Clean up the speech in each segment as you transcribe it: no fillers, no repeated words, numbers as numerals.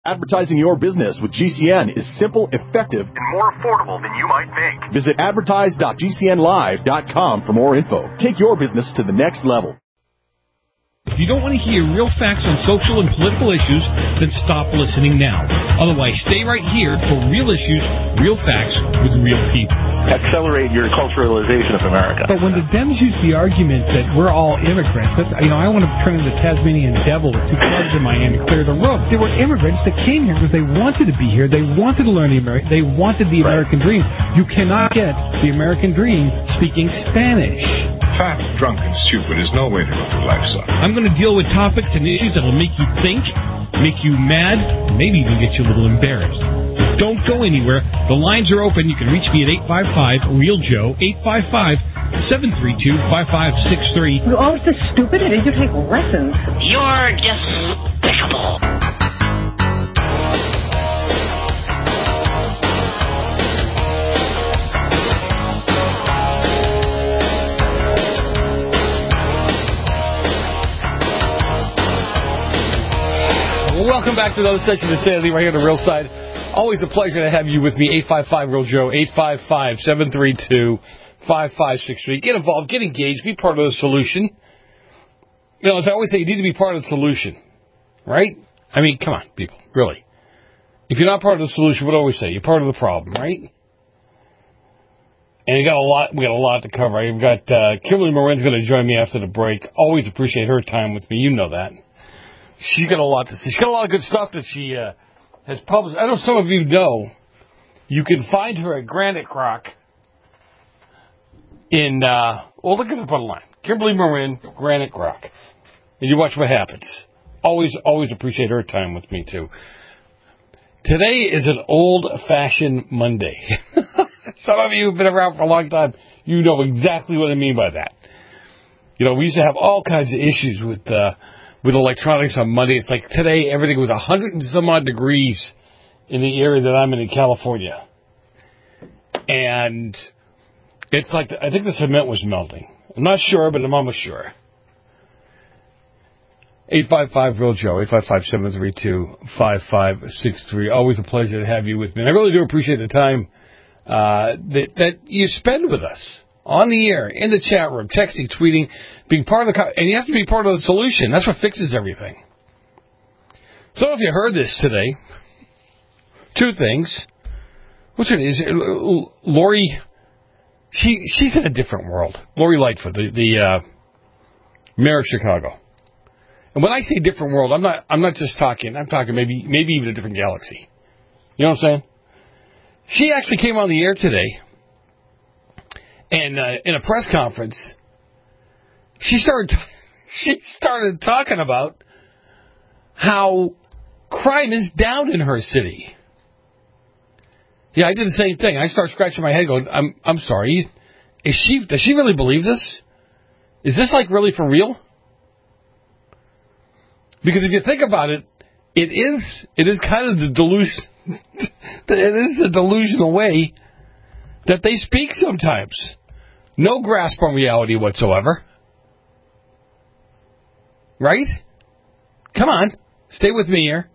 Advertising your business with GCN is simple, effective, and more affordable than you might think. Visit advertise.gcnlive.com for more info. Take your business to the next level. If you don't want to hear real facts on social and political issues, then stop listening now. Otherwise, stay right here for real issues, real facts with real people. Accelerate your culturalization of America. But when the Dems use the argument that we're all immigrants, I want to turn into the Tasmanian devil with two clubs in my hand to clear the room. There were immigrants that came here because they wanted to be here. They wanted to learn they wanted the American dream. You cannot get the American dream speaking Spanish. Fat, drunk, and stupid is no way to go through life, son. I'm going to deal with topics and issues that will make you think, make you mad, maybe even get you a little embarrassed. Don't go anywhere. The lines are open. You can reach me at 855-REAL-JOE, 855-732-5563. You're always so stupid. I didn't you take lessons? You're despicable. Welcome back to another session of Sanity right here on the Real Side. Always a pleasure to have you with me. 855-REAL-JOE, 855-732-5563. Get involved, get engaged, be part of the solution. You know, as I always say, you need to be part of the solution, right? I mean, come on, people, really. If you're not part of the solution, what do I always say? You're part of the problem, right? And we got a lot to cover. Right? We've got Kimberly Morin's going to join me after the break. Always appreciate her time with me. You know that. She's got a lot to say. She's got a lot of good stuff that she has published. I know some of you know. You can find her at Granite Croc in, look at the bottom line. Kimberly Morin, Granite Croc. And you watch what happens. Always appreciate her time with me, too. Today is an old-fashioned Monday. Some of you who've been around for a long time, you know exactly what I mean by that. You know, we used to have all kinds of issues with electronics on Monday. It's like today, everything was 100 and some odd degrees in the area that I'm in California. And it's like, I think the cement was melting. I'm not sure, but I'm almost sure. 855-REAL-JOE, 855-732-5563. Always a pleasure to have you with me. And I really do appreciate the time that you spend with us. On the air, in the chat room, texting, tweeting, being part of and you have to be part of the solution. That's what fixes everything. So if you heard this today, two things. What's her name? Lori, she's in a different world. Lori Lightfoot, the mayor of Chicago. And when I say different world, I'm not just talking, I'm talking maybe even a different galaxy. You know what I'm saying? She actually came on the air today. And in a press conference, she started talking about how crime is down in her city. Yeah, I did the same thing. I started scratching my head, going, "I'm sorry. Does she really believe this? Is this like really for real?" Because if you think about it, it is kind of the delusion. It is the delusional way that they speak sometimes. No grasp on reality whatsoever. Right? Come on. Stay with me here.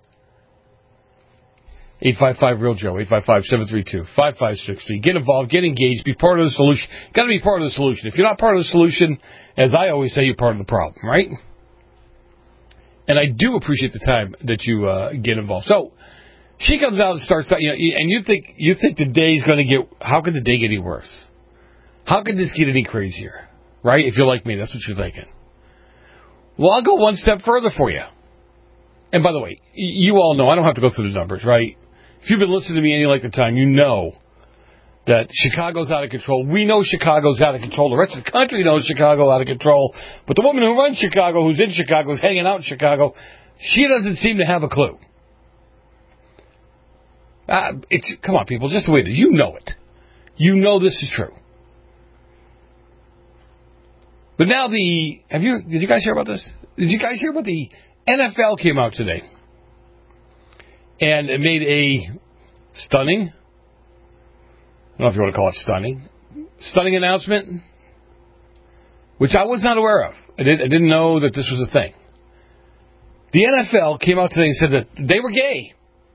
855-REAL-JOE, 855-732-5563. Get involved, get engaged, be part of the solution. Got to be part of the solution. If you're not part of the solution, as I always say, you're part of the problem, right? And I do appreciate the time that you get involved. So, she comes out and starts, and you think the day's going to get, how could the day get any worse? How could this get any crazier? Right? If you're like me, that's what you're thinking. Well, I'll go one step further for you. And by the way, you all know, I don't have to go through the numbers, right? If you've been listening to me any length of time, you know that Chicago's out of control. We know Chicago's out of control. The rest of the country knows Chicago's out of control. But the woman who runs Chicago, who's in Chicago, who's hanging out in Chicago, she doesn't seem to have a clue. Come on, people, just the way it is. You know it. You know this is true. But now did you guys hear about this? Did you guys hear about the NFL came out today and it made a stunning, I don't know if you want to call it stunning announcement, which I was not aware of. I didn't know that this was a thing. The NFL came out today and said that they were gay.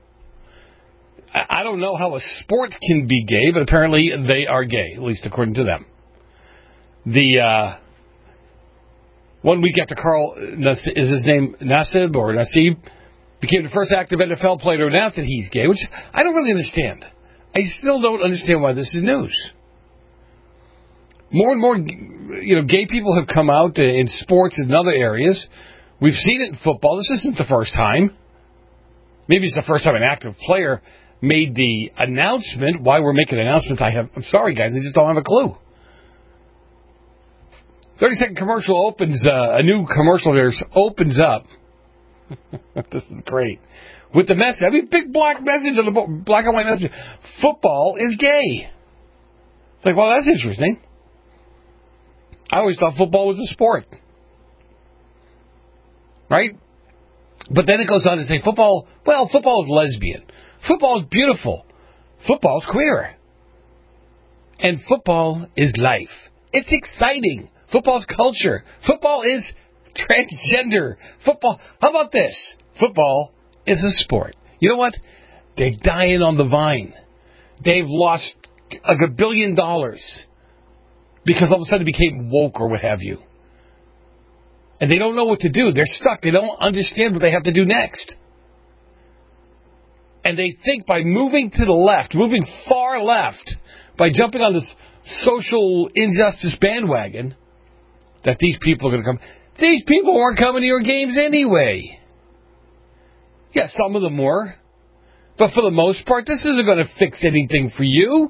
I don't know how a sport can be gay, but apparently they are gay, at least according to them. The 1 week after Carl, is his name Nassib or Nassib, became the first active NFL player to announce that he's gay, which I don't really understand. I still don't understand why this is news. More and more, gay people have come out in sports and other areas. We've seen it in football. This isn't the first time. Maybe it's the first time an active player made the announcement. Why we're making announcements, I'm sorry, guys, I just don't have a clue. 30-second commercial opens, a new commercial there opens up. This is great. With the message, big black message on the black and white message. Football is gay. It's like, well, that's interesting. I always thought football was a sport. Right? But then it goes on to say football is lesbian. Football is beautiful. Football is queer. And football is life. It's exciting. Football is culture. Football is transgender. Football, how about this? Football is a sport. You know what? They're dying on the vine. They've lost $1 billion because all of a sudden it became woke or what have you. And they don't know what to do. They're stuck. They don't understand what they have to do next. And they think by moving to the left, moving far left, by jumping on this social injustice bandwagon, that these people are going to come. These people weren't coming to your games anyway. Yeah, some of them were. But for the most part, this isn't going to fix anything for you.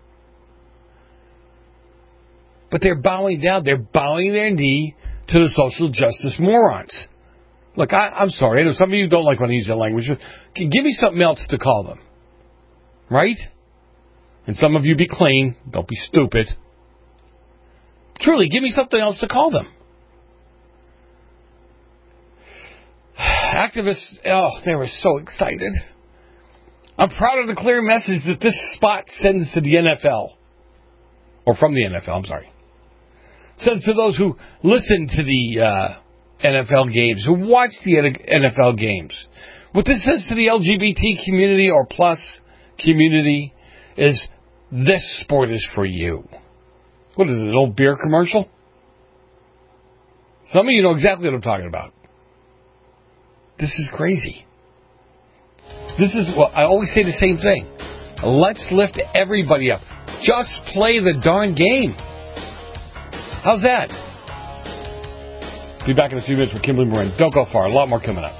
But they're bowing down. They're bowing their knee to the social justice morons. Look, I'm sorry. I know some of you don't like when I use that language. Give me something else to call them. Right? And some of you be clean. Don't be stupid. Truly, give me something else to call them. Activists, they were so excited. I'm proud of the clear message that this spot sends to the NFL. Or from the NFL, I'm sorry. Sends to those who listen to the NFL games, who watch the NFL games. What this says to the LGBT community or plus community is this sport is for you. What is it, an old beer commercial? Some of you know exactly what I'm talking about. This is crazy. This is what I always say the same thing. Let's lift everybody up. Just play the darn game. How's that? Be back in a few minutes with Kimberly Moran. Don't go far. A lot more coming up.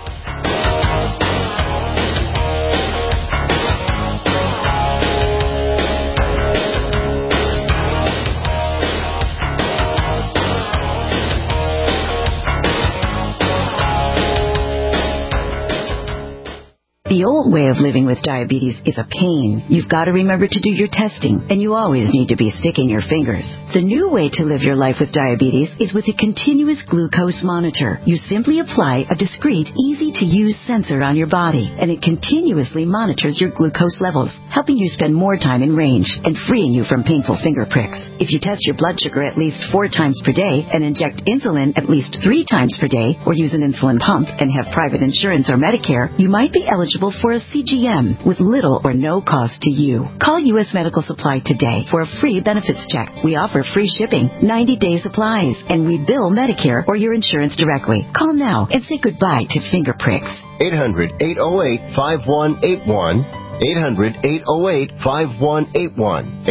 The old way of living with diabetes is a pain. You've got to remember to do your testing, and you always need to be sticking your fingers. The new way to live your life with diabetes is with a continuous glucose monitor. You simply apply a discreet, easy-to-use sensor on your body, and it continuously monitors your glucose levels, helping you spend more time in range and freeing you from painful finger pricks. If you test your blood sugar at least 4 times per day and inject insulin at least 3 times per day, or use an insulin pump and have private insurance or Medicare, you might be eligible for a CGM with little or no cost to you. Call U.S. Medical Supply today for a free benefits check. We offer free shipping, 90-day supplies, and we bill Medicare or your insurance directly. Call now and say goodbye to finger pricks. 800-808-5181. 800-808-5181.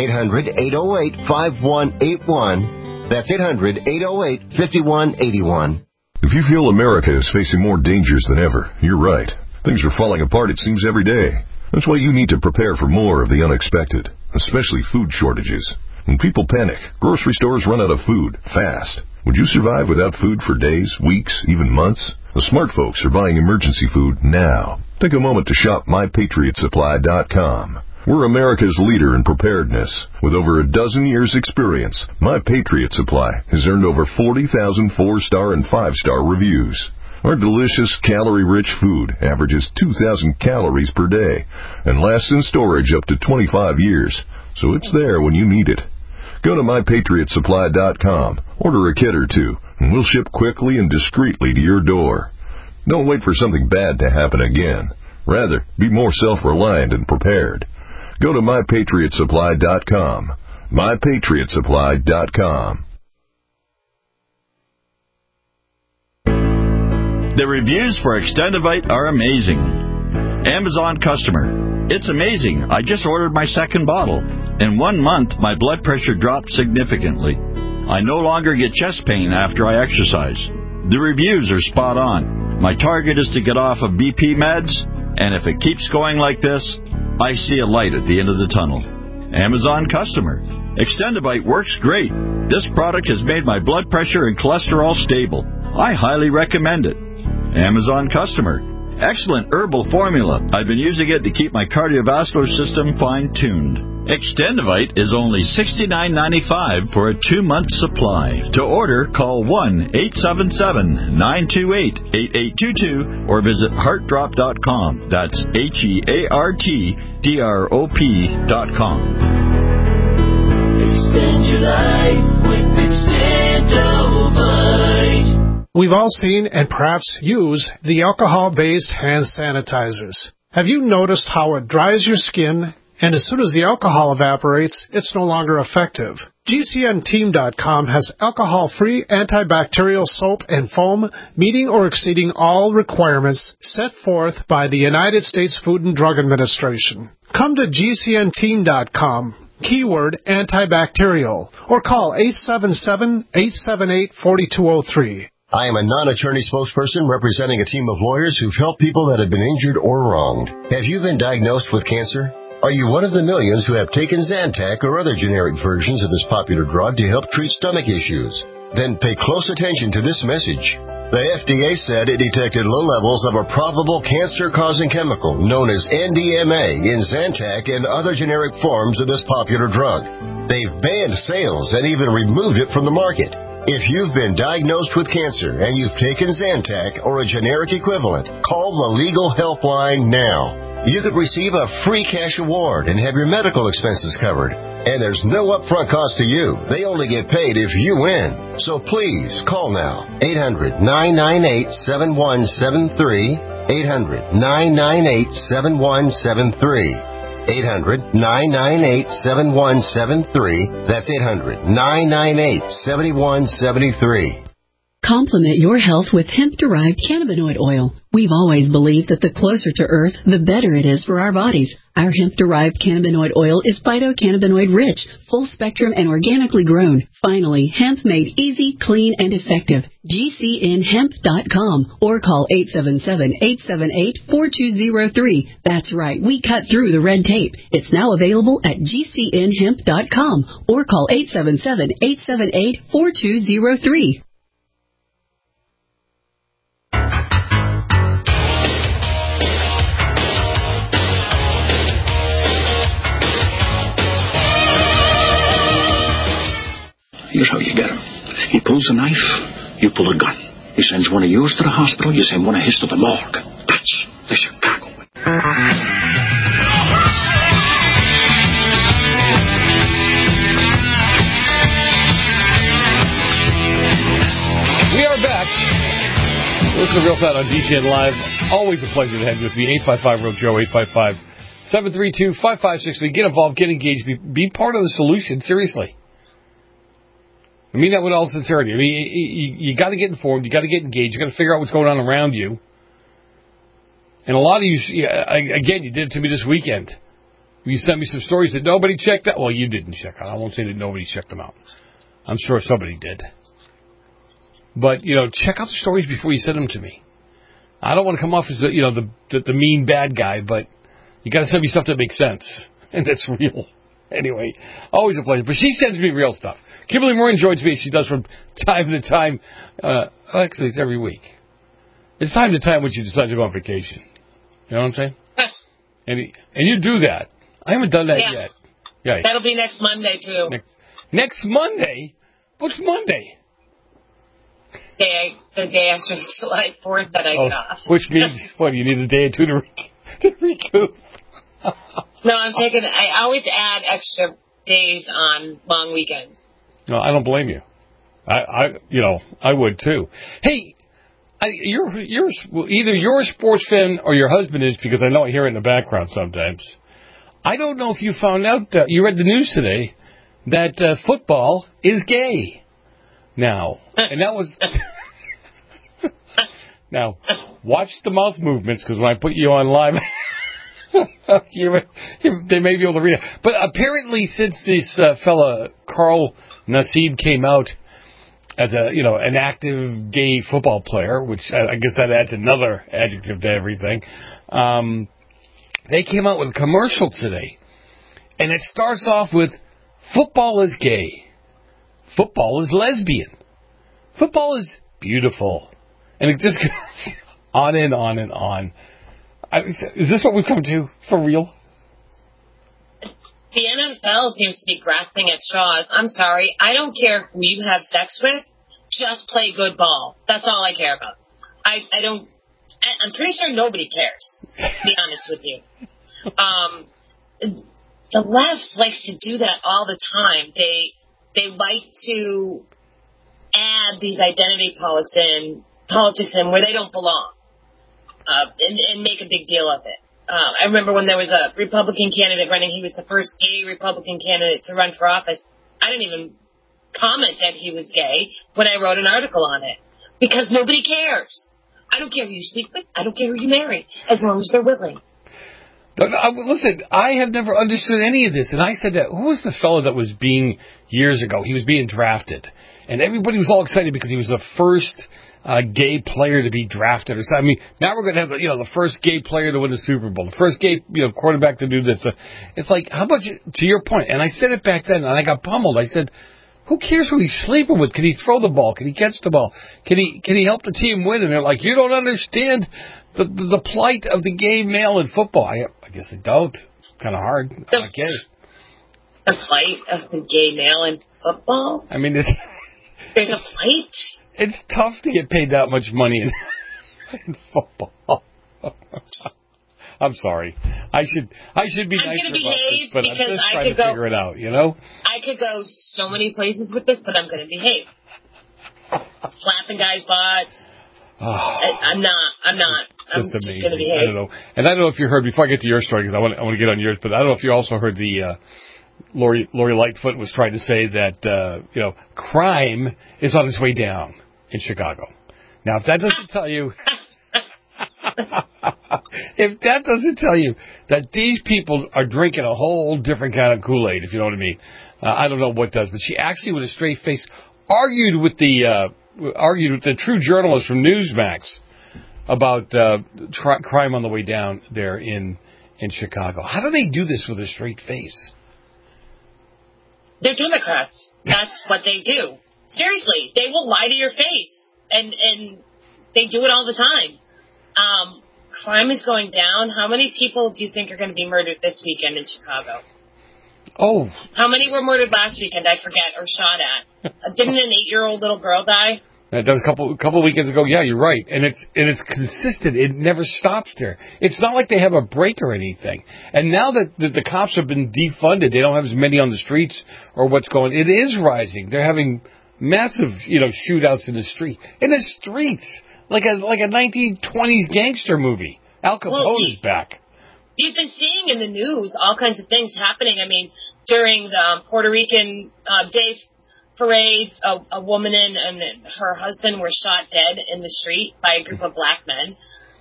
800-808-5181. That's 800-808-5181. If you feel America is facing more dangers than ever, you're right. Things are falling apart, it seems, every day. That's why you need to prepare for more of the unexpected, especially food shortages. When people panic, grocery stores run out of food fast. Would you survive without food for days, weeks, even months? The smart folks are buying emergency food now. Take a moment to shop MyPatriotSupply.com. We're America's leader in preparedness. With over a dozen years' experience, My Patriot Supply has earned over 40,000 4-star and 5-star reviews. Our delicious, calorie-rich food averages 2,000 calories per day and lasts in storage up to 25 years, so it's there when you need it. Go to MyPatriotSupply.com, order a kit or two, and we'll ship quickly and discreetly to your door. Don't wait for something bad to happen again. Rather, be more self-reliant and prepared. Go to MyPatriotSupply.com. MyPatriotSupply.com. The reviews for Extendivite are amazing. Amazon customer. It's amazing. I just ordered my second bottle. In 1 month, my blood pressure dropped significantly. I no longer get chest pain after I exercise. The reviews are spot on. My target is to get off of BP meds, and if it keeps going like this, I see a light at the end of the tunnel. Amazon customer. Extendivite works great. This product has made my blood pressure and cholesterol stable. I highly recommend it. Amazon customer. Excellent herbal formula. I've been using it to keep my cardiovascular system fine-tuned. Extendivite is only $69.95 for a 2-month supply. To order, call 1-877-928-8822 or visit heartdrop.com. That's HEARTDROP.com. Extend your life with Extendivite. We've all seen and perhaps use the alcohol-based hand sanitizers. Have you noticed how it dries your skin, and as soon as the alcohol evaporates, it's no longer effective? GCNteam.com has alcohol-free antibacterial soap and foam meeting or exceeding all requirements set forth by the United States Food and Drug Administration. Come to GCNteam.com. Keyword antibacterial, or call 877-878-4203. I am a non-attorney spokesperson representing a team of lawyers who've helped people that have been injured or wronged. Have you been diagnosed with cancer? Are you one of the millions who have taken Zantac or other generic versions of this popular drug to help treat stomach issues? Then pay close attention to this message. The FDA said it detected low levels of a probable cancer-causing chemical known as NDMA in Zantac and other generic forms of this popular drug. They've banned sales and even removed it from the market. If you've been diagnosed with cancer and you've taken Zantac or a generic equivalent, call the legal helpline now. You could receive a free cash award and have your medical expenses covered. And there's no upfront cost to you. They only get paid if you win. So please, call now. 800-998-7173. 800-998-7173. 800-998-7173. That's 800-998-7173. Complement your health with hemp-derived cannabinoid oil. We've always believed that the closer to Earth, the better it is for our bodies. Our hemp-derived cannabinoid oil is phytocannabinoid-rich, full-spectrum, and organically grown. Finally, hemp made easy, clean, and effective. GCNhemp.com or call 877-878-4203. That's right, we cut through the red tape. It's now available at GCNhemp.com or call 877-878-4203. Here's how you get him. He pulls a knife, you pull a gun. He sends one of yours to the hospital, you send one of his to the morgue. That's the Chicago way. We are back. Listen to Real Sound on GCN Live. Always a pleasure to have you with me. 855-REAL-JOE, 855-732-5563. Get involved, get engaged, be part of the solution, seriously. I mean that with all sincerity. I mean, you got to get informed. You got to get engaged. You got to figure out what's going on around you. And a lot of you, again, you did it to me this weekend. You sent me some stories that nobody checked out. Well, you didn't check out. I won't say that nobody checked them out. I'm sure somebody did. But, check out the stories before you send them to me. I don't want to come off as the mean bad guy, but you got to send me stuff that makes sense. And that's real. Anyway, always a pleasure. But she sends me real stuff. Kimberly Moran joins me. She does from time to time. Actually, it's every week. It's time to time when she decides to go on vacation. You know what I'm saying? and you do that. I haven't done that yet. Yeah. That'll be next Monday, too. Next Monday? What's Monday? The day after July 4th that I get off. Which means, what, you need a day or two to recoup? No, I always add extra days on long weekends. No, I don't blame you. I would too. Hey, Either you're a sports fan or your husband is, because I know I hear it in the background sometimes. I don't know if you found out, you read the news today, that football is gay now. And that was... Now, watch the mouth movements, because when I put you on live, they may be able to read it. But apparently, since this fella, Carl Nassib, came out as an active gay football player, which I guess that adds another adjective to everything, they came out with a commercial today. And it starts off with, football is gay. Football is lesbian. Football is beautiful. And it just goes on and on and on. Is this what we've come to, for real? The NFL seems to be grasping at straws. I'm sorry. I don't care who you have sex with. Just play good ball. That's all I care about. I'm pretty sure nobody cares, to be honest with you. The left likes to do that all the time. They like to add these identity politics in where they don't belong, and make a big deal of it. I remember when there was a Republican candidate running, he was the first gay Republican candidate to run for office. I didn't even comment that he was gay when I wrote an article on it, because nobody cares. I don't care who you sleep with. I don't care who you marry, as long as they're willing. Listen, I have never understood any of this, and I said that, who was the fellow that was years ago, he was being drafted, and everybody was all excited because he was the first gay player to be drafted or something. I mean, now we're going to have the first gay player to win the Super Bowl, the first gay quarterback to do this. It's like, how much, to your point, and I said it back then, and I got pummeled. I said, who cares who he's sleeping with? Can he throw the ball? Can he catch the ball? Can he help the team win? And they're like, you don't understand the plight of the gay male in football. I guess I don't. It's kind of hard. I'm not gay. The plight of the gay male in football? I mean, there's a plight? It's tough to get paid that much money in football. I'm sorry. I should be nicer about this, but I'm just trying to figure it out, I could go so many places with this, but I'm going to behave. Slapping guys' butts. I'm not. I'm just going to behave. I don't know. And I don't know if you heard, before I get to your story, because I want to get on yours, but I don't know if you also heard the Lori Lightfoot was trying to say that, crime is on its way down in Chicago. Now, if that doesn't tell you... if that doesn't tell you that these people are drinking a whole different kind of Kool-Aid, if you know what I mean, I don't know what does. But she actually, with a straight face, argued with the true journalist from Newsmax about crime on the way down there in Chicago. How do they do this with a straight face? They're Democrats. That's what they do. Seriously, they will lie to your face, and they do it all the time. Crime is going down. How many people do you think are going to be murdered this weekend in Chicago? Oh. How many were murdered last weekend, I forget, or shot at? Didn't an 8-year-old little girl die? That was a couple weekends ago. Yeah, you're right. And it's consistent. It never stops there. It's not like they have a break or anything. And now that the cops have been defunded, they don't have as many on the streets or what's going. It is rising. They're having massive, shootouts in the street. In the streets. Like a 1920s gangster movie. Al Capone is back. You've been seeing in the news all kinds of things happening. I mean, during the Puerto Rican Day Parade, a woman and her husband were shot dead in the street by a group of black men.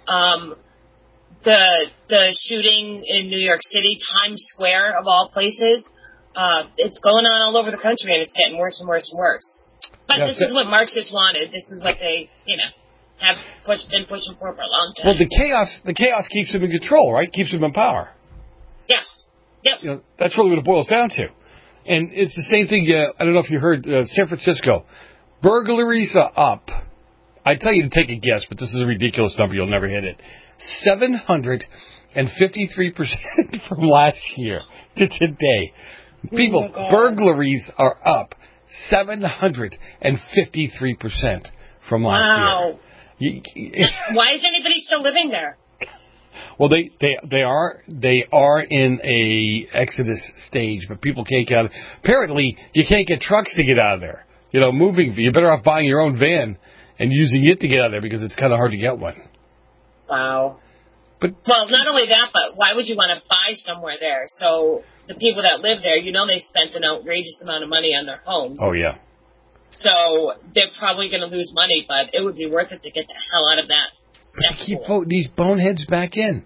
The shooting in New York City, Times Square of all places, it's going on all over the country, and it's getting worse and worse and worse. But this is what Marxists wanted. This is what they, have been pushing for a long time. Well, the chaos keeps them in control, right? Keeps them in power. Yeah. Yep. That's really what it boils down to. And it's the same thing. I don't know if you heard San Francisco. Burglaries are up. I tell you to take a guess, but this is a ridiculous number. You'll never hit it. 753% from last year to today. People, Burglaries are up 753% from last year. Why is anybody still living there? Well, they are in a exodus stage, but people can't get out. Apparently, you can't get trucks to get out of there. You're better off buying your own van and using it to get out of there because it's kind of hard to get one. Wow. But well, not only that, but why would you want to buy somewhere there? So the people that live there, they spent an outrageous amount of money on their homes. Oh, yeah. So they're probably going to lose money, but it would be worth it to get the hell out of that. But they keep voting these boneheads back in.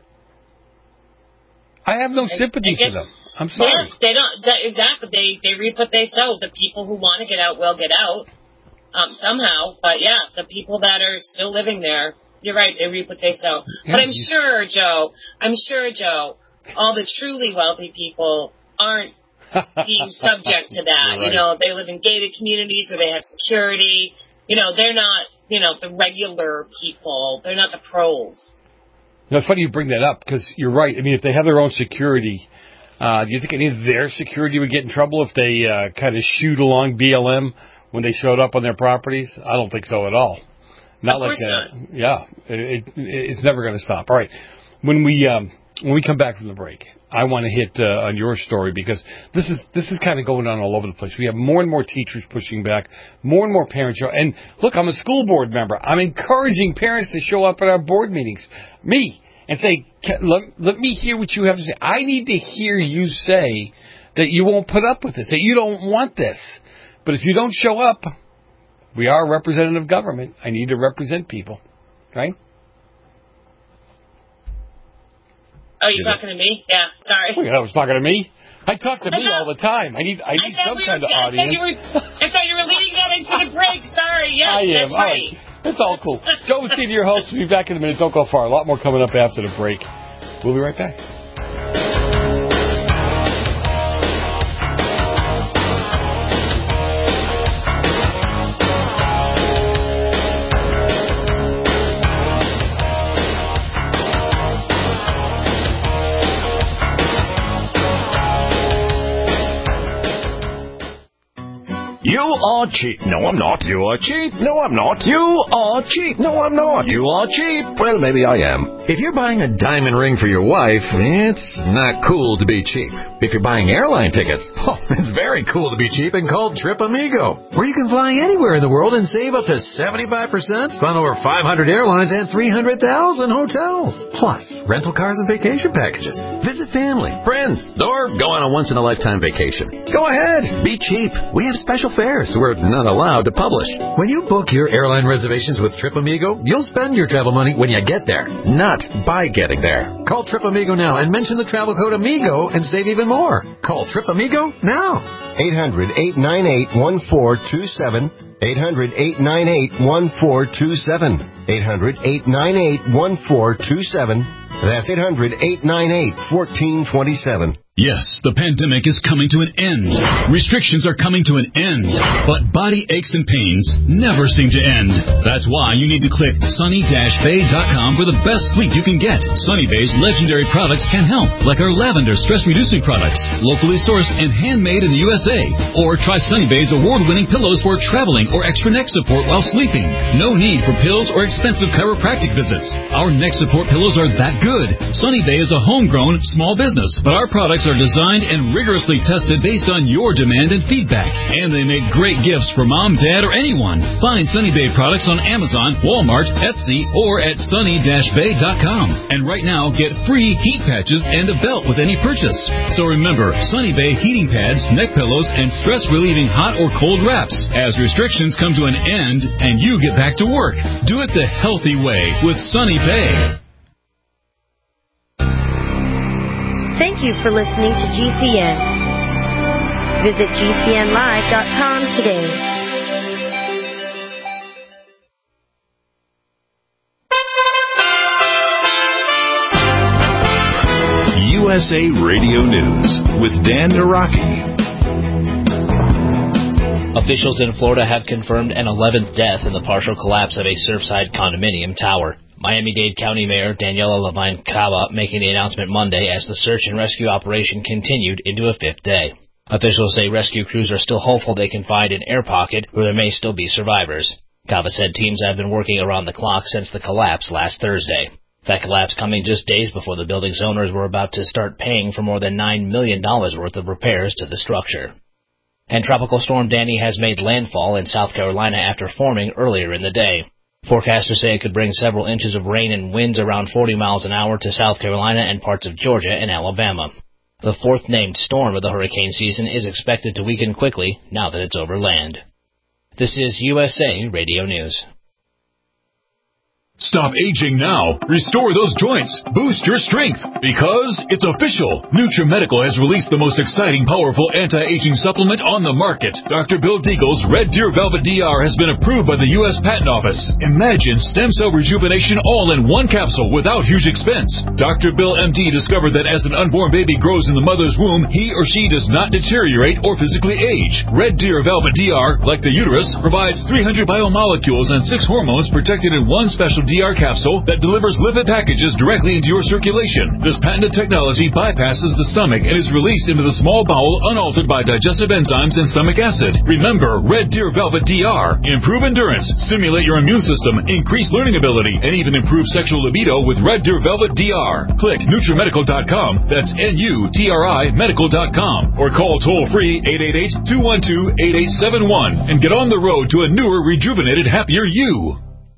I have no sympathy for them. I'm sorry. Yeah, they don't. Exactly. They reap what they sow. The people who want to get out will get out somehow. But, yeah, the people that are still living there, you're right, they reap what they sow. Yeah, but I'm sure, Joe, all the truly wealthy people aren't being subject to that. Right. They live in gated communities or they have security. They're not, the regular people. They're not the pros. It's funny you bring that up because you're right. I mean, if they have their own security, do you think any of their security would get in trouble if they kind of shoot along BLM when they showed up on their properties? I don't think so at all. Not like that. Not. Yeah, it's never going to stop. All right, when we come back from the break, I want to hit on your story because this is kind of going on all over the place. We have more and more teachers pushing back, more and more parents. And look, I'm a school board member. I'm encouraging parents to show up at our board meetings, and say, let me hear what you have to say. I need to hear you say that you won't put up with this, that you don't want this. But if you don't show up, we are a representative government. I need to represent people, right? Oh, you're talking to me? Yeah, sorry. Well, I was talking to me. I talk to me all the time. I need some kind of audience. I thought you were leading that into the break. Sorry. Yes, I am. That's right. It's all cool. Joe Messina, your host. We'll be back in a minute. Don't go far. A lot more coming up after the break. We'll be right back. You are cheap. No, I'm not. You are cheap. No, I'm not. You are cheap. No, I'm not. You are cheap. Well, maybe I am. If you're buying a diamond ring for your wife, it's not cool to be cheap. If you're buying airline tickets, it's very cool to be cheap and called Trip Amigo, where you can fly anywhere in the world and save up to 75%, fund over 500 airlines and 300,000 hotels. Plus, rental cars and vacation packages. Visit family, friends, or go on a once-in-a-lifetime vacation. Go ahead. Be cheap. We have special fares we're not allowed to publish. When you book your airline reservations with Trip Amigo, you'll spend your travel money when you get there, not by getting there. Call Trip Amigo now and mention the travel code AMIGO and save even more. Call Trip Amigo now. 800-898-1427. 800-898-1427. 800-898-1427. That's 800-898-1427. Yes, the pandemic is coming to an end. Restrictions are coming to an end. But body aches and pains never seem to end. That's why you need to click sunny-bay.com for the best sleep you can get. Sunny Bay's legendary products can help, like our lavender stress-reducing products, locally sourced and handmade in the USA. Or try Sunny Bay's award-winning pillows for traveling or extra neck support while sleeping. No need for pills or expensive chiropractic visits. Our neck support pillows are that good. Sunny Bay is a homegrown small business, but our products are designed and rigorously tested based on your demand and feedback. And they make great gifts for mom, dad, or anyone. Find Sunny Bay products on Amazon, Walmart, Etsy, or at sunny-bay.com. And right now, get free heat patches and a belt with any purchase. So remember, Sunny Bay heating pads, neck pillows, and stress-relieving hot or cold wraps. As restrictions come to an end and you get back to work, do it the healthy way with Sunny Bay. Thank you for listening to GCN. Visit GCNlive.com today. USA Radio News with Dan Naraki. Officials in Florida have confirmed an 11th death in the partial collapse of a Surfside condominium tower. Miami-Dade County Mayor Daniela Levine Cava making the announcement Monday as the search and rescue operation continued into a fifth day. Officials say rescue crews are still hopeful they can find an air pocket where there may still be survivors. Cava said teams have been working around the clock since the collapse last Thursday. That collapse coming just days before the building's owners were about to start paying for more than $9 million worth of repairs to the structure. And Tropical Storm Danny has made landfall in South Carolina after forming earlier in the day. Forecasters say it could bring several inches of rain and winds around 40 miles an hour to South Carolina and parts of Georgia and Alabama. The fourth named storm of the hurricane season is expected to weaken quickly now that it's over land. This is USA Radio News. Stop aging now. Restore those joints. Boost your strength. Because it's official. NutriMedical has released the most exciting, powerful anti-aging supplement on the market. Dr. Bill Deagle's Red Deer Velvet DR has been approved by the U.S. Patent Office. Imagine stem cell rejuvenation all in one capsule without huge expense. Dr. Bill MD discovered that as an unborn baby grows in the mother's womb, he or she does not deteriorate or physically age. Red Deer Velvet DR, like the uterus, provides 300 biomolecules and 6 hormones protected in one special DR capsule that delivers lipid packages directly into your circulation. This patented technology bypasses the stomach and is released into the small bowel unaltered by digestive enzymes and stomach acid. Remember, Red Deer Velvet DR. Improve endurance, stimulate your immune system, increase learning ability, and even improve sexual libido with Red Deer Velvet DR. Click NutriMedical.com, that's NUTRI Medical.com, or call toll-free 888-212-8871 and get on the road to a newer, rejuvenated, happier you.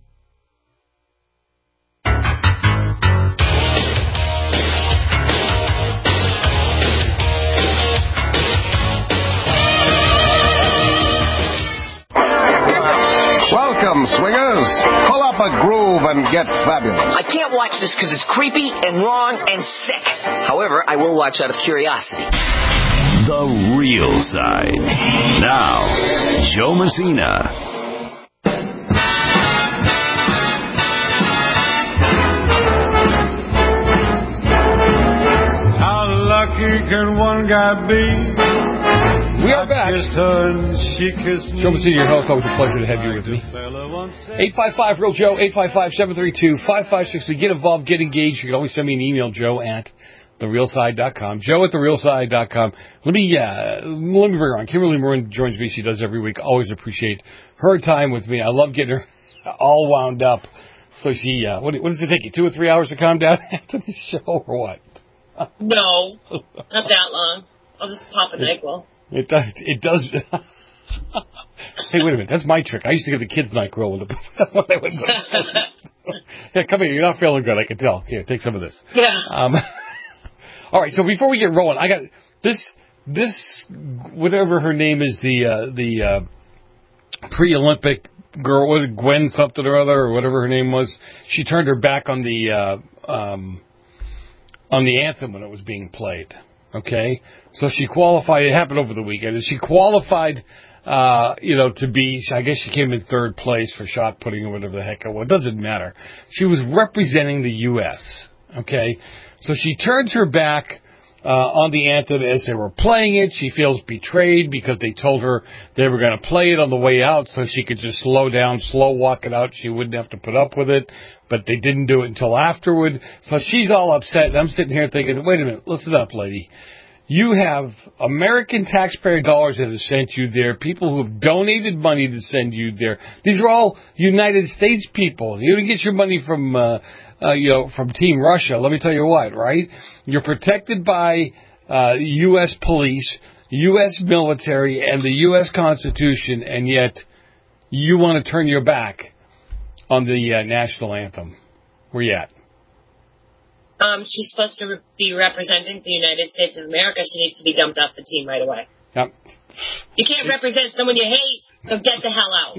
Welcome, swingers. Pull up a groove and get fabulous. I can't watch this because it's creepy and wrong and sick. However, I will watch out of curiosity. The Real Side. Now, Joe Messina. How lucky can one guy be? We are back. Joe Messina, your host. Always a pleasure to have you with me. 855-REAL-JOE, 855-732-5560. Get involved, get engaged. You can always send me an email, joe@therealside.com. joe@therealside.com. Let me bring her on. Kimberly Marin joins me. She does every week. Always appreciate her time with me. I love getting her all wound up. So she, what does it take you, 2 or 3 hours to calm down after the show, or what? No, not that long. I'll just pop a NyQuil. It does. Hey, wait a minute. That's my trick. I used to give the kids NyQuil when they would go. Yeah, come here. You're not feeling good. I can tell. Here, take some of this. Yeah. All right. So before we get rolling, I got this. Whatever her name is, the pre-Olympic girl, was it Gwen something or other, or whatever her name was. She turned her back on the anthem when it was being played. Okay, so she qualified. It happened over the weekend, and she qualified. To be. I guess she came in third place for shot putting or whatever the heck it was. It doesn't matter. She was representing the U.S. Okay, so she turns her back on the anthem as they were playing it. She feels betrayed because they told her they were going to play it on the way out, so she could just slow down, slow walk it out. She wouldn't have to put up with it. But they didn't do it until afterward. So she's all upset. And I'm sitting here thinking, wait a minute, listen up, lady. You have American taxpayer dollars that have sent you there, people who have donated money to send you there. These are all United States people. You didn't get your money from Team Russia. Let me tell you what, right? You're protected by U.S. police, U.S. military, and the U.S. Constitution, and yet you want to turn your back on the national anthem. Where you at? She's supposed to be representing the United States of America. She needs to be dumped off the team right away. Yep. You can't represent someone you hate, so get the hell out.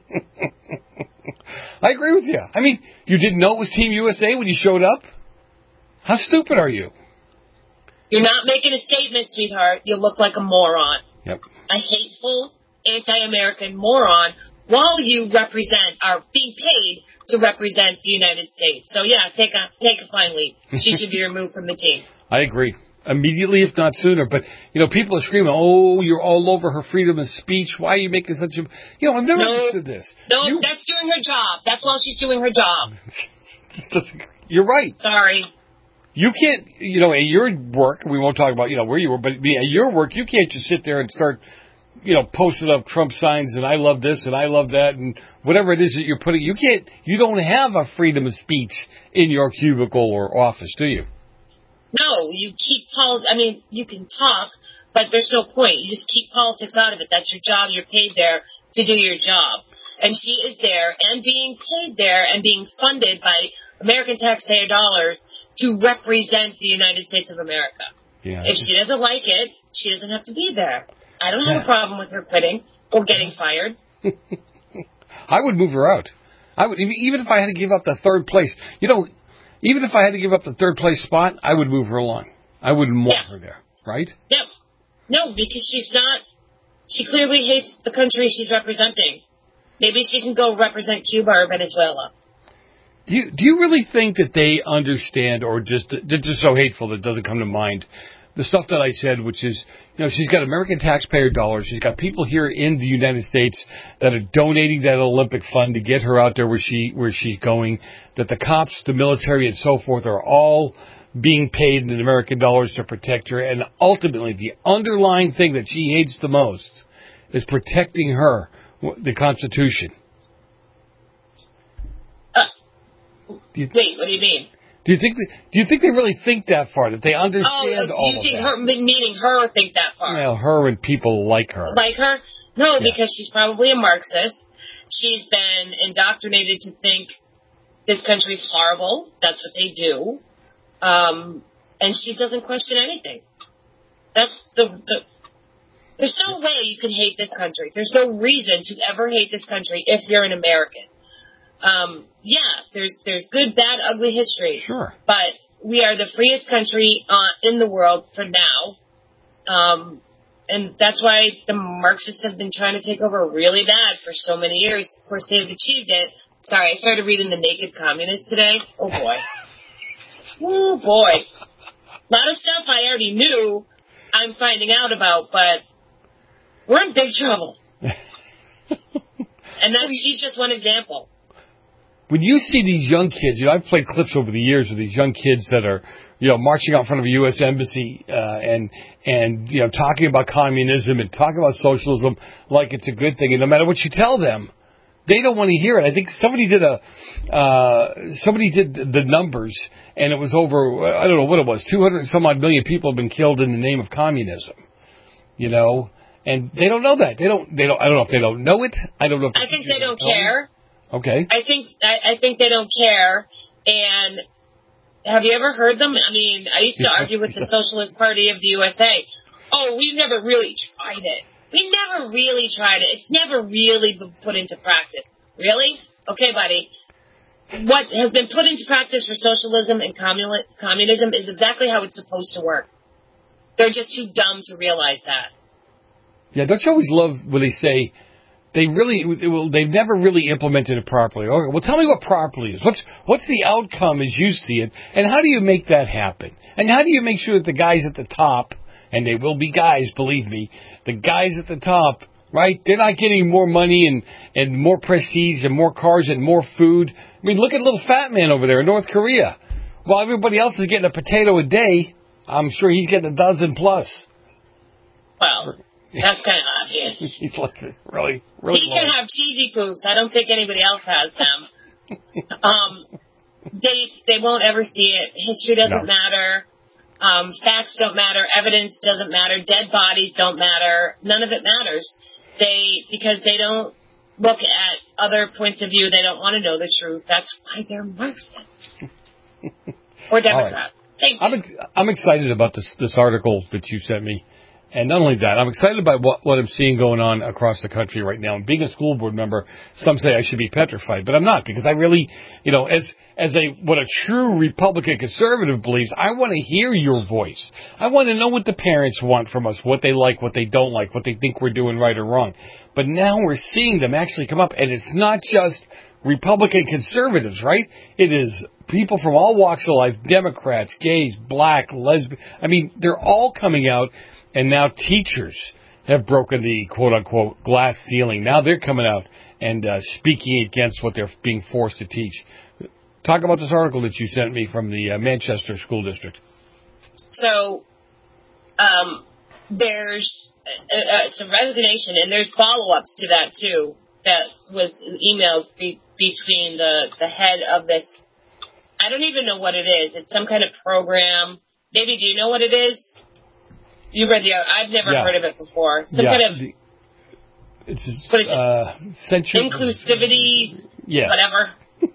I agree with you. I mean, you didn't know it was Team USA when you showed up? How stupid are you? You're not making a statement, sweetheart. You look like a moron. Yep. A hateful, anti-American moron while you are being paid to represent the United States. So, yeah, take a fine leap. She should be removed from the team. I agree. Immediately, if not sooner. But, people are screaming, oh, you're all over her freedom of speech. Why are you making such a... I've never understood this. No, that's doing her job. That's while she's doing her job. You're right. Sorry. You can't, at your work, we won't talk about, where you were, but at your work, you can't just sit there and start... posted up Trump signs and I love this and I love that and whatever it is that you're putting, you don't have a freedom of speech in your cubicle or office, do you? No, you you can talk, but there's no point. You just keep politics out of it. That's your job. You're paid there to do your job. and she is there and being paid there and being funded by American taxpayer dollars to represent the United States of America. Yeah. If she doesn't like it, she doesn't have to be there. I don't have a problem with her quitting or getting fired. I would move her out. I would, even if I had to give up the third place. Even if I had to give up the third place spot, I would move her along. I wouldn't want her there, right? No. No, because she's not. She clearly hates the country she's representing. Maybe she can go represent Cuba or Venezuela. Do you really think that they understand, or they're just so hateful that it doesn't come to mind, the stuff that I said, which is, she's got American taxpayer dollars. She's got people here in the United States that are donating that Olympic fund to get her out there where she's going, that the cops, the military, and so forth are all being paid in American dollars to protect her. And ultimately, the underlying thing that she hates the most is protecting her, the Constitution. Wait, what do you mean? Do you think they really think that far? That they understand all of that? Do you think her, meaning her, think that far? Well, her and people like her. Like her? No, because she's probably a Marxist. She's been indoctrinated to think this country's horrible. That's what they do. And she doesn't question anything. That's there's no way you can hate this country. There's no reason to ever hate this country if you're an American. There's good, bad, ugly history. Sure. But we are the freest country in the world for now. And that's why the Marxists have been trying to take over really bad for so many years. Of course, they've achieved it. Sorry, I started reading The Naked Communist today. Oh, boy. Oh, boy. A lot of stuff I already knew I'm finding out about, but we're in big trouble. And she's just one example. When you see these young kids, I've played clips over the years of these young kids that are, marching out in front of a U.S. embassy and talking about communism and talking about socialism like it's a good thing. And no matter what you tell them, they don't want to hear it. I think somebody did the numbers, and it was over, I don't know what it was, 200 and some odd million people have been killed in the name of communism. And they don't know that. I don't know if they don't know it. I don't know if I think they don't care. Okay. I think they don't care. And have you ever heard them? I mean, I used to argue with the Socialist Party of the USA. Oh, we've never really tried it. We never really tried it. It's never really been put into practice. Really? Okay, buddy. What has been put into practice for socialism and communism is exactly how it's supposed to work. They're just too dumb to realize that. Yeah, don't you always love when they say they've never really implemented it properly? Okay, well, tell me what properly is. What's the outcome as you see it, and how do you make that happen? And how do you make sure that the guys at the top, and they will be guys, believe me, the guys at the top, right, they're not getting more money and more prestige and more cars and more food. I mean, look at little fat man over there in North Korea. While everybody else is getting a potato a day, I'm sure he's getting a dozen plus. Well, that's kind of obvious. He's like really he can have cheesy poops. I don't think anybody else has them. They won't ever see it. History doesn't matter. Facts don't matter. Evidence doesn't matter. Dead bodies don't matter. None of it matters. Because they don't look at other points of view. They don't want to know the truth. That's why they're Marxists or Democrats. Right. I'm excited about this article that you sent me. And not only that, I'm excited about what I'm seeing going on across the country right now. And being a school board member, some say I should be petrified, but I'm not, because I really, what a true Republican conservative believes, I want to hear your voice. I want to know what the parents want from us, what they like, what they don't like, what they think we're doing right or wrong. But now we're seeing them actually come up, and it's not just Republican conservatives, right? It is people from all walks of life, Democrats, gays, black, lesbian. I mean, they're all coming out. And now teachers have broken the quote-unquote glass ceiling. Now they're coming out and speaking against what they're being forced to teach. Talk about this article that you sent me from the Manchester School District. So there's it's a resignation, and there's follow-ups to that, too. That was emails between the head of this. I don't even know what it is. It's some kind of program. Maybe, do you know what it is? You read I've never heard of it before. Some kind of what is it? Inclusivity, whatever.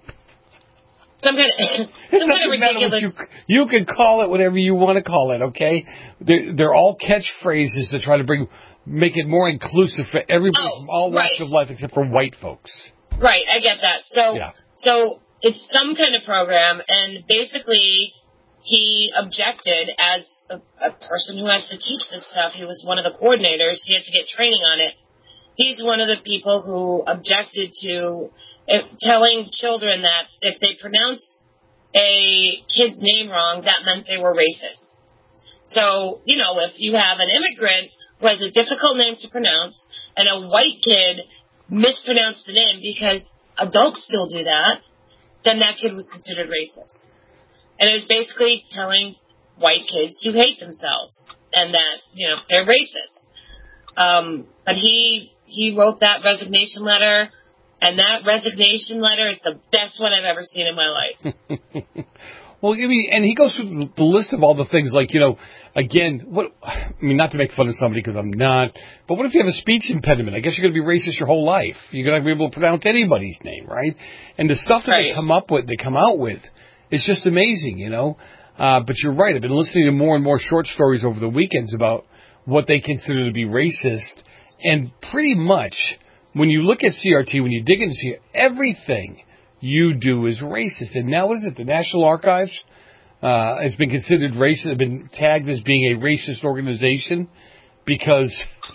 Some kind of ridiculous. You can call it whatever you want to call it, okay? They're all catchphrases to try to make it more inclusive for everybody from all walks of life except for white folks. Right, I get that. So it's some kind of program, and basically he objected as a person who has to teach this stuff. He was one of the coordinators. He had to get training on it. He's one of the people who objected to telling children that if they pronounced a kid's name wrong, that meant they were racist. So, if you have an immigrant who has a difficult name to pronounce and a white kid mispronounced the name because adults still do that, then that kid was considered racist. And it was basically telling white kids to hate themselves and that, they're racist. But he wrote that resignation letter, and that resignation letter is the best one I've ever seen in my life. Well, and he goes through the list of all the things, like, again, not to make fun of somebody because I'm not, but what if you have a speech impediment? I guess you're going to be racist your whole life. You're going to be able to pronounce anybody's name, right? And the stuff that they come out with, it's just amazing, But you're right. I've been listening to more and more short stories over the weekends about what they consider to be racist, and pretty much when you look at CRT, when you dig into CRT, everything you do is racist. And now, what is it? The National Archives has been considered racist, have been tagged as being a racist organization because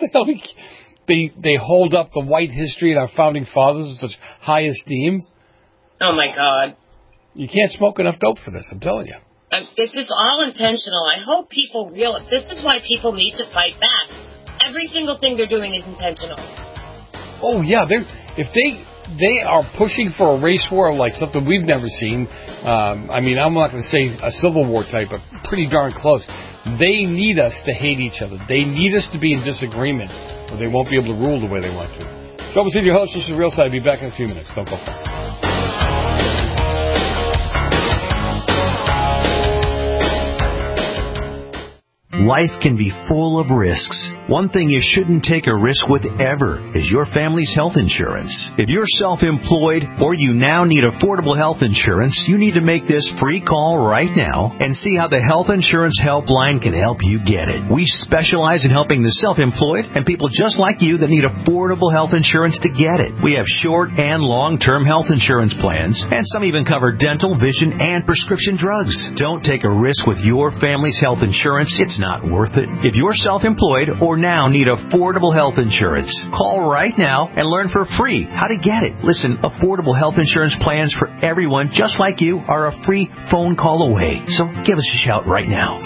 they hold up the white history and our founding fathers with such high esteem. Oh, my God. You can't smoke enough dope for this, I'm telling you. This is all intentional. I hope people realize this is why people need to fight back. Every single thing they're doing is intentional. Oh, yeah. If they are pushing for a race war like something we've never seen, I'm not going to say a civil war type, but pretty darn close. They need us to hate each other. They need us to be in disagreement, or they won't be able to rule the way they want to. So, we'll see your host. This is Real Side. I'll be back in a few minutes. Don't go far. Life can be full of risks. One thing you shouldn't take a risk with ever is your family's health insurance. If you're self-employed or you now need affordable health insurance, you need to make this free call right now and see how the Health Insurance Helpline can help you get it. We specialize in helping the self-employed and people just like you that need affordable health insurance to get it. We have short and long-term health insurance plans, and some even cover dental, vision, and prescription drugs. Don't take a risk with your family's health insurance. It's not worth it. If you're self-employed or now need affordable health insurance, call right now and learn for free how to get it. Listen, affordable health insurance plans for everyone just like you are a free phone call away. So give us a shout right now.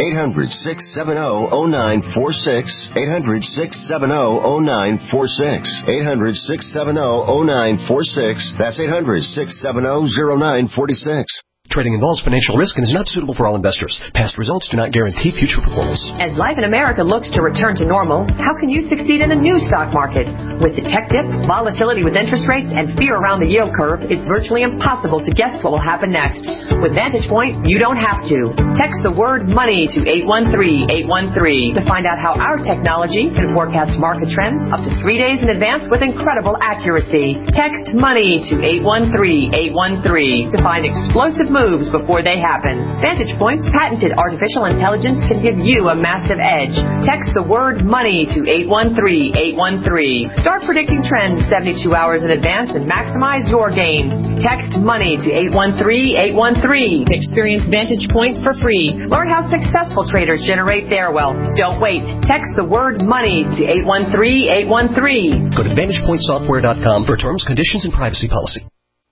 800-670-0946. 800-670-0946. 800-670-0946. That's 800-670-0946. Trading involves financial risk and is not suitable for all investors. Past results do not guarantee future performance. As life in America looks to return to normal, how can you succeed in the new stock market? With the tech dip, volatility with interest rates, and fear around the yield curve, it's virtually impossible to guess what will happen next. With Vantage Point, you don't have to. Text the word money to 813-813 to find out how our technology can forecast market trends up to 3 days in advance with incredible accuracy. Text money to 813-813 to find explosive moves before they happen. Vantage Point's patented artificial intelligence can give you a massive edge. Text the word money to 813-813. Start predicting trends 72 hours in advance and maximize your gains. Text money to 813-813. Experience Vantage Point for free. Learn how successful traders generate their wealth. Don't wait. Text the word money to 813-813. Go to VantagePointSoftware.com for terms, conditions, and privacy policy.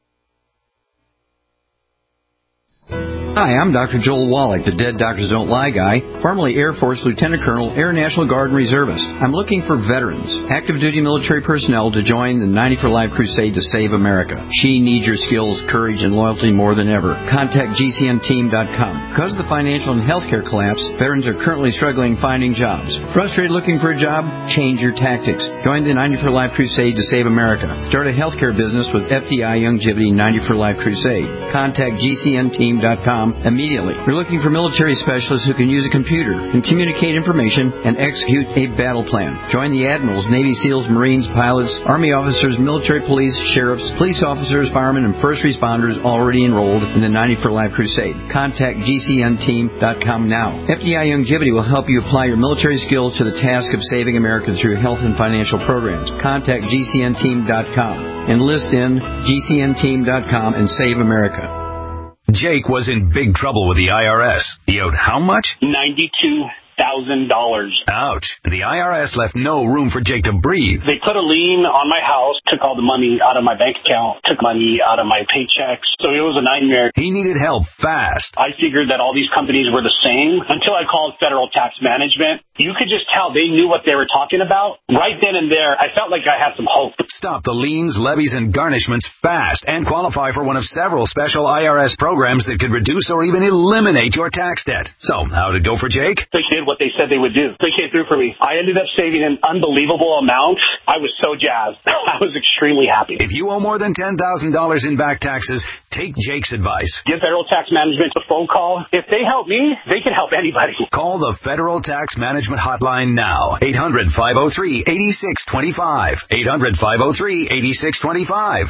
Hi, I'm Dr. Joel Wallach, the Dead Doctors Don't Lie guy, formerly Air Force Lieutenant Colonel, Air National Guard and Reservist. I'm looking for veterans, active duty military personnel to join the 90 for Life crusade to save America. She needs your skills, courage, and loyalty more than ever. Contact GCNteam.com. Because of the financial and healthcare collapse, veterans are currently struggling finding jobs. Frustrated looking for a job? Change your tactics. Join the 90 for Life crusade to save America. Start a healthcare business with FDI Longevity 90 for Life crusade. Contact GCNteam.com militaryspecialist.com immediately. We're looking for military specialists who can use a computer and communicate information and execute a battle plan. Join the admirals, Navy SEALs, Marines, pilots, Army officers, military police, sheriffs, police officers, firemen, and first responders already enrolled in the 90 for Life Crusade. Contact GCNteam.com now. FDI Longevity will help you apply your military skills to the task of saving America through health and financial programs. Contact GCNteam.com. Enlist in GCNteam.com and save America. Jake was in big trouble with the IRS. He owed how much? $92,000. Ouch. The IRS left no room for Jake to breathe. They put a lien on my house, took all the money out of my bank account, took money out of my paychecks. So it was a nightmare. He needed help fast. I figured that all these companies were the same until I called Federal Tax Management. You could just tell they knew what they were talking about. Right then and there, I felt like I had some hope. Stop the liens, levies, and garnishments fast and qualify for one of several special IRS programs that could reduce or even eliminate your tax debt. So, how'd it go for Jake? They did what they said they would do. They came through for me. I ended up saving an unbelievable amount. I was so jazzed. I was extremely happy. If you owe more than $10,000 in back taxes, take Jake's advice. Give Federal Tax Management a phone call. If they help me, they can help anybody. Call the Federal Tax Management hotline now. 800-503-8625. 800-503-8625.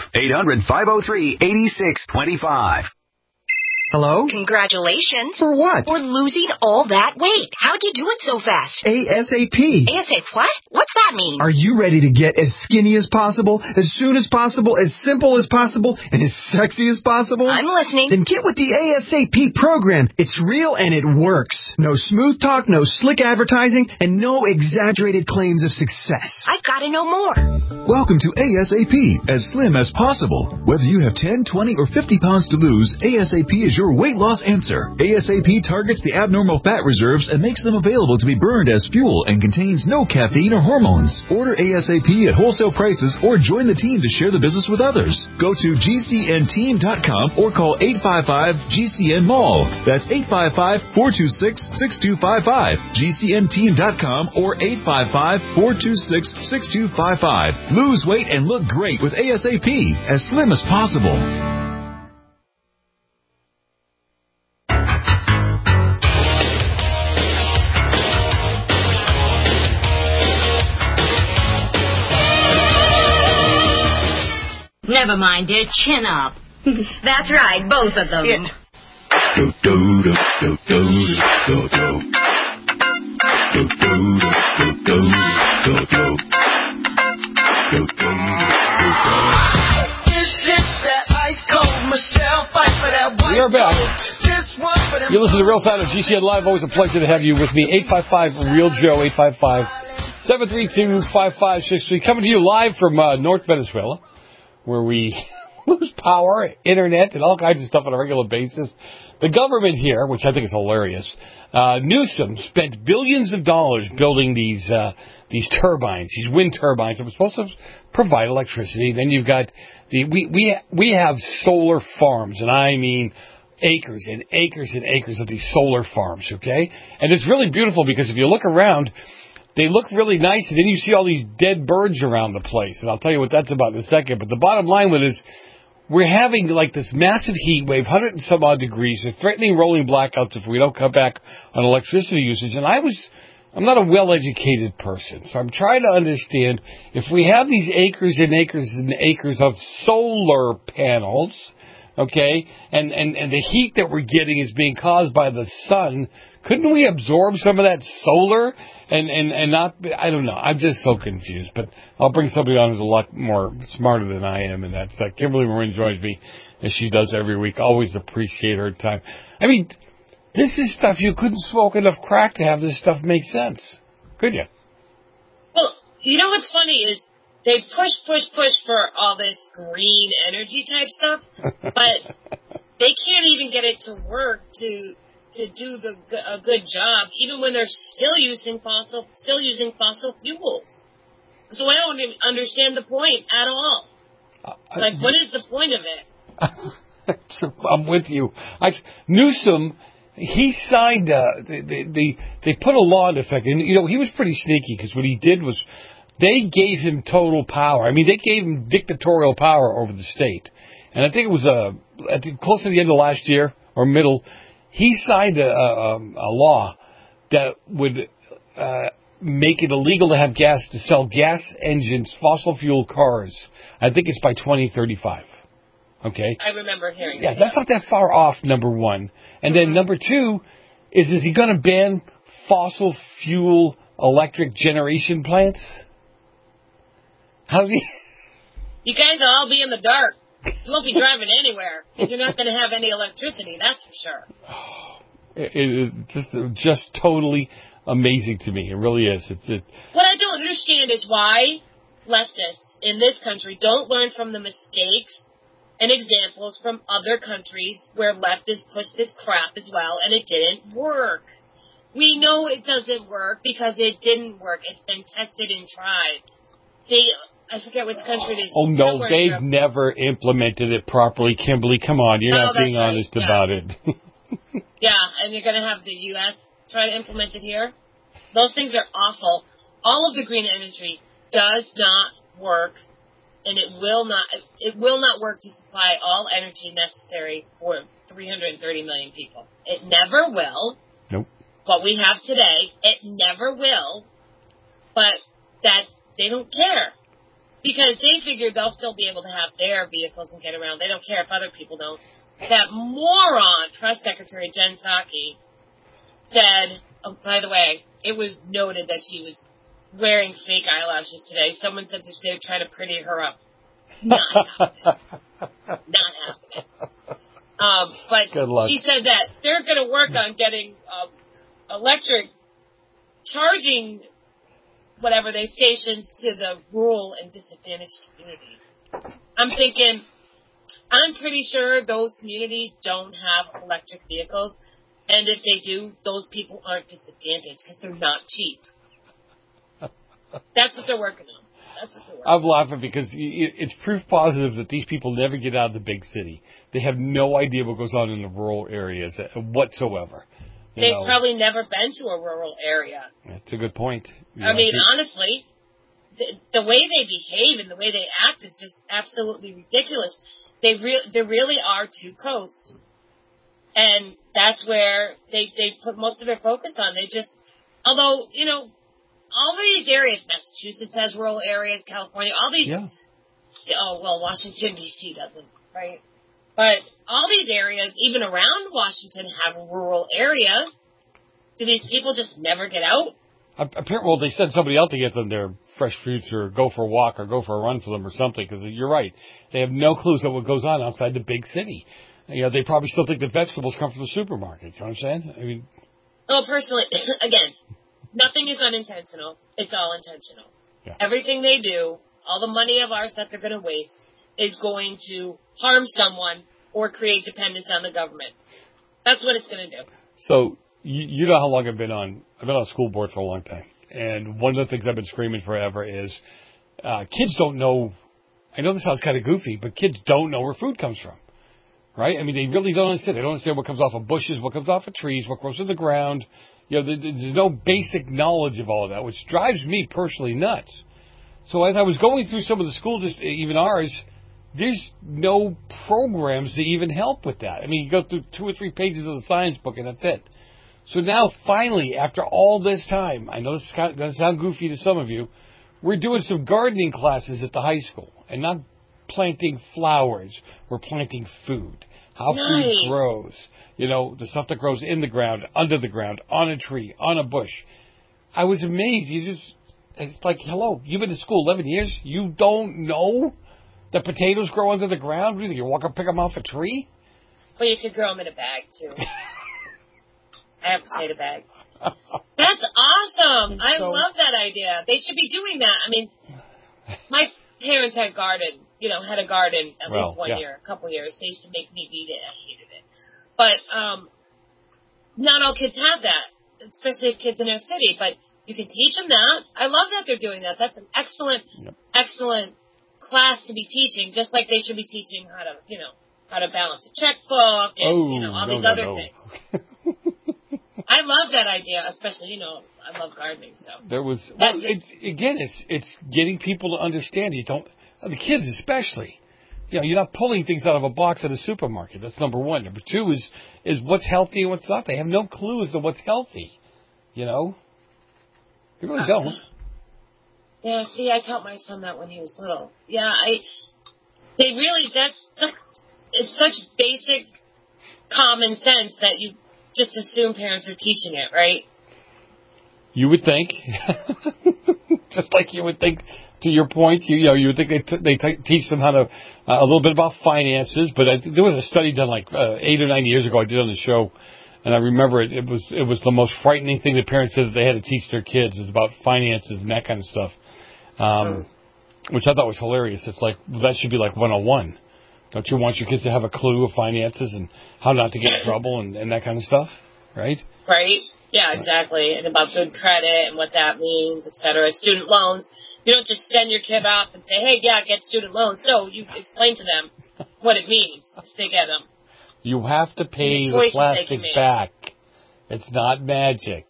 800-503-8625. Hello? Congratulations. For what? For losing all that weight. How'd you do it so fast? ASAP. ASAP what? What's that mean? Are you ready to get as skinny as possible, as soon as possible, as simple as possible, and as sexy as possible? I'm listening. Then get with the ASAP program. It's real and it works. No smooth talk, no slick advertising, and no exaggerated claims of success. I've got to know more. Welcome to ASAP, as slim as possible. Whether you have 10, 20, or 50 pounds to lose, ASAP is your weight loss answer. ASAP targets the abnormal fat reserves and makes them available to be burned as fuel and contains no caffeine or hormones. Order ASAP at wholesale prices or join the team to share the business with others. Go to GCNteam.com or call 855-GCN-MALL. That's 855-426-6255. GCNteam.com or 855-426-6255. Lose weight and look great with ASAP, as slim as possible. Never mind, dear. Chin up. That's right, both of them. Yeah. We are back. You listen to Real Side of GCN Live. Always a pleasure to have you with me. 855-REAL-JOE, 855-732-5563. Coming to you live from North Venezuela, where we lose power, internet, and all kinds of stuff on a regular basis. The government here, which I think is hilarious, Newsom spent billions of dollars building these turbines, these wind turbines that were supposed to provide electricity. Then you've got we have solar farms, and I mean acres and acres and acres of these solar farms, okay? And it's really beautiful because if you look around, they look really nice, and then you see all these dead birds around the place. And I'll tell you what that's about in a second. But the bottom line with it is we're having like this massive heat wave, 100 and some odd degrees. They're threatening rolling blackouts if we don't cut back on electricity usage. And I'm not a well-educated person, so I'm trying to understand if we have these acres and acres and acres of solar panels, okay, and the heat that we're getting is being caused by the sun, couldn't we absorb some of that solar and not, I don't know, I'm just so confused, but I'll bring somebody on who's a lot more smarter than I am, and that's Kimberly Marin joins me, as she does every week. Always appreciate her time. I mean, this is stuff you couldn't smoke enough crack to have this stuff make sense, could you? Well, you know what's funny is they push for all this green energy type stuff, but they can't even get it to work to do a good job, even when they're still using fossil fuels. So I don't even understand the point at all. What is the point of it? I'm with you. Newsom, he signed. They put a law into effect, and he was pretty sneaky because what he did was they gave him total power. I mean, they gave him dictatorial power over the state, and I think it was close to the end of last year or middle. He signed a law that would make it illegal to have to sell gas engines, fossil fuel cars. I think it's by 2035. Okay? I remember hearing that. Yeah, that's not that far off, number one. And then number two is he going to ban fossil fuel electric generation plants? How's he? You guys will all be in the dark. You won't be driving anywhere because you're not going to have any electricity, that's for sure. It's just totally amazing to me. It really is. What I don't understand is why leftists in this country don't learn from the mistakes and examples from other countries where leftists pushed this crap as well, and it didn't work. We know it doesn't work because it didn't work. It's been tested and tried. I forget which country it is. Oh, no, they've never implemented it properly. Kimberly, come on. You're not being honest about it. Yeah, and you're going to have the U.S. try to implement it here. Those things are awful. All of the green energy does not work, and it will not work to supply all energy necessary for 330 million people. It never will. Nope. What we have today, it never will, but that they don't care. Because they figured they'll still be able to have their vehicles and get around. They don't care if other people don't. That moron, Press Secretary Jen Psaki, said, oh, by the way, it was noted that she was wearing fake eyelashes today. Someone said that they were trying to pretty her up. Not happening. Not happening. But she said that they're going to work on getting electric charging whatever they stations to the rural and disadvantaged communities. I'm thinking, I'm pretty sure those communities don't have electric vehicles, and if they do, those people aren't disadvantaged because they're not cheap. That's what they're working on. I'm laughing because it's proof positive that these people never get out of the big city. They have no idea what goes on in the rural areas whatsoever. They've probably never been to a rural area. That's a good point. I mean, honestly, the way they behave and the way they act is just absolutely ridiculous. There really are two coasts. And that's where they put most of their focus on. Although, all these areas, Massachusetts has rural areas, California, all these, Washington, D.C. doesn't, right? But all these areas, even around Washington, have rural areas. Do these people just never get out? Well, they send somebody out to get them their fresh fruits or go for a walk or go for a run for them or something, because you're right. They have no clues of what goes on outside the big city. They probably still think the vegetables come from the supermarket. You know what I'm saying? I mean, personally, again, nothing is unintentional. It's all intentional. Yeah. Everything they do, all the money of ours that they're going to waste, is going to harm someone or create dependence on the government. That's what it's going to do. So, you know how long I've been on school board for a long time. And one of the things I've been screaming forever is kids don't know, I know this sounds kind of goofy, but kids don't know where food comes from. Right? I mean, they really don't understand. They don't understand what comes off of bushes, what comes off of trees, what grows in the ground. There's no basic knowledge of all of that, which drives me personally nuts. So as I was going through some of the schools, even ours, there's no programs that even help with that. I mean, you go through 2 or 3 pages of the science book and that's it. So now, finally, after all this time, I know this is going to sound goofy to some of you, we're doing some gardening classes at the high school. And not planting flowers, we're planting food. How food grows. The stuff that grows in the ground, under the ground, on a tree, on a bush. I was amazed. It's like, hello, you've been to school 11 years? You don't know that potatoes grow under the ground? What do you think, you walk up, pick them off a tree? Well, you could grow them in a bag, too. I have potato bags. That's awesome. I love that idea. They should be doing that. I mean, my parents had a garden at least one year, a couple years. They used to make me eat it. I hated it. But not all kids have that, especially if kids in their city. But you can teach them that. I love that they're doing that. That's an excellent class to be teaching, just like they should be teaching how to balance a checkbook and, all these other things. I love that idea, especially, I love gardening, so. It's getting people to understand. The kids especially, You know, you're not pulling things out of a box at a supermarket. That's number one. Number two is what's healthy and what's not. They have no clue as to what's healthy. You know? They really don't. Yeah, see, I taught my son that when he was little. Yeah, it's such basic common sense that you just assume parents are teaching it, right? You would think. Just like you would think, to your point, you would think they teach them how to, a little bit about finances, but there was a study done like 8 or 9 years ago I did on the show, and I remember it was the most frightening thing that parents said that they had to teach their kids is about finances and that kind of stuff, which I thought was hilarious. It's like, that should be like 101. Don't you want your kids to have a clue of finances and how not to get in trouble and that kind of stuff, right? Right. Yeah, exactly. And about good credit and what that means, et cetera. Student loans. You don't just send your kid off and say, hey, yeah, get student loans. No, you explain to them what it means if they get them. You have to pay the plastic back. It's not magic.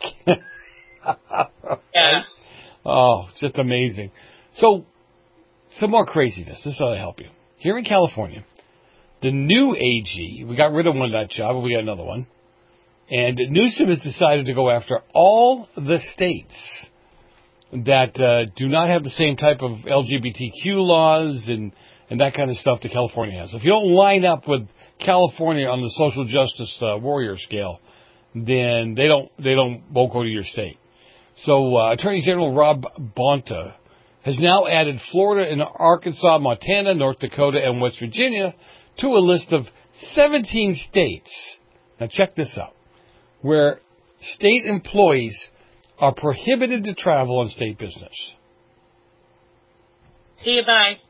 Yeah. Oh, just amazing. So, some more craziness. This ought to help you. Here in California, the new AG, we got rid of one nut job, but we got another one. And Newsom has decided to go after all the states that do not have the same type of LGBTQ laws and that kind of stuff that California has. If you don't line up with California on the social justice warrior scale, then they won't go to your state. So Attorney General Rob Bonta has now added Florida and Arkansas, Montana, North Dakota, and West Virginia to a list of 17 states. Now check this out, where state employees are prohibited to travel on state business. See you, bye.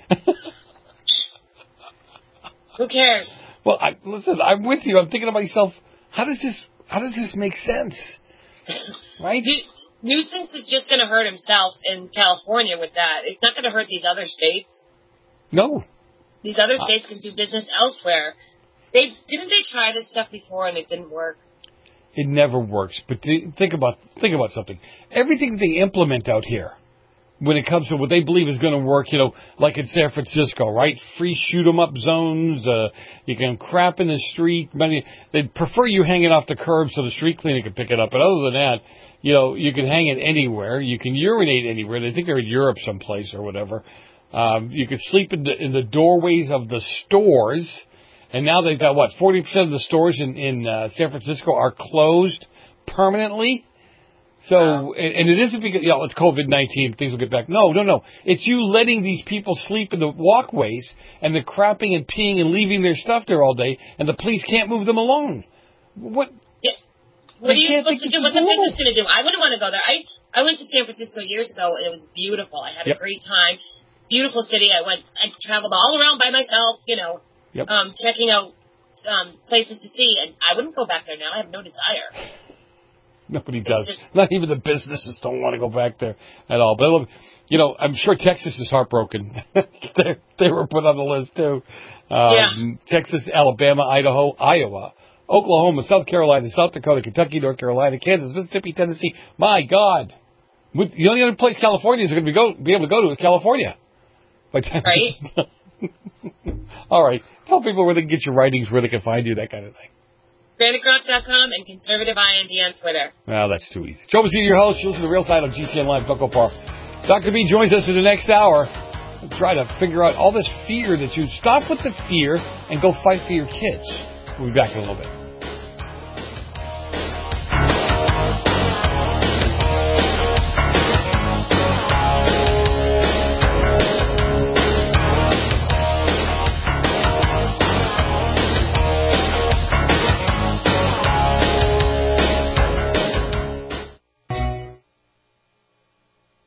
Who cares? Well, listen, I'm with you. I'm thinking to myself, how does this make sense? Right? Nuisance is just going to hurt himself in California with that. It's not going to hurt these other states. No. These other states can do business elsewhere. Didn't they try this stuff before and it didn't work? It never works. But think about something. Everything they implement out here, when it comes to what they believe is going to work, like in San Francisco, right? Free shoot 'em up zones. You can crap in the street. They'd prefer you hanging off the curb so the street cleaner can pick it up. But other than that, you can hang it anywhere. You can urinate anywhere. They think they're in Europe someplace or whatever. You could sleep in the doorways of the stores. And now they've got, 40% of the stores in San Francisco are closed permanently. So, and it isn't because, it's COVID-19, things will get back. No. It's you letting these people sleep in the walkways and the crapping and peeing and leaving their stuff there all day, and the police can't move them along. What? Yeah. What are you supposed to do? What's a business going to do? I wouldn't want to go there. I went to San Francisco years ago, and it was beautiful. I had a great time. Beautiful city. I traveled all around by myself, checking out places to see, and I wouldn't go back there now. I have no desire. Nobody does. Not even the businesses don't want to go back there at all. But, I'm sure Texas is heartbroken. They were put on the list, too. Texas, Alabama, Idaho, Iowa, Oklahoma, South Carolina, South Dakota, Kentucky, North Carolina, Kansas, Mississippi, Tennessee. My God. The only other place California is going to be able to go to is California. Right? All right. Tell people where they can get your writings, where they can find you, that kind of thing. GraniteGrock.com and Conservative IND on Twitter. Well, that's too easy. Joe Mazzini, your host. You listen to The Real Side on GCN Live. Don't go far. Dr. B joins us in the next hour. We'll try to figure out all this fear that you... Stop with the fear and go fight for your kids. We'll be back in a little bit.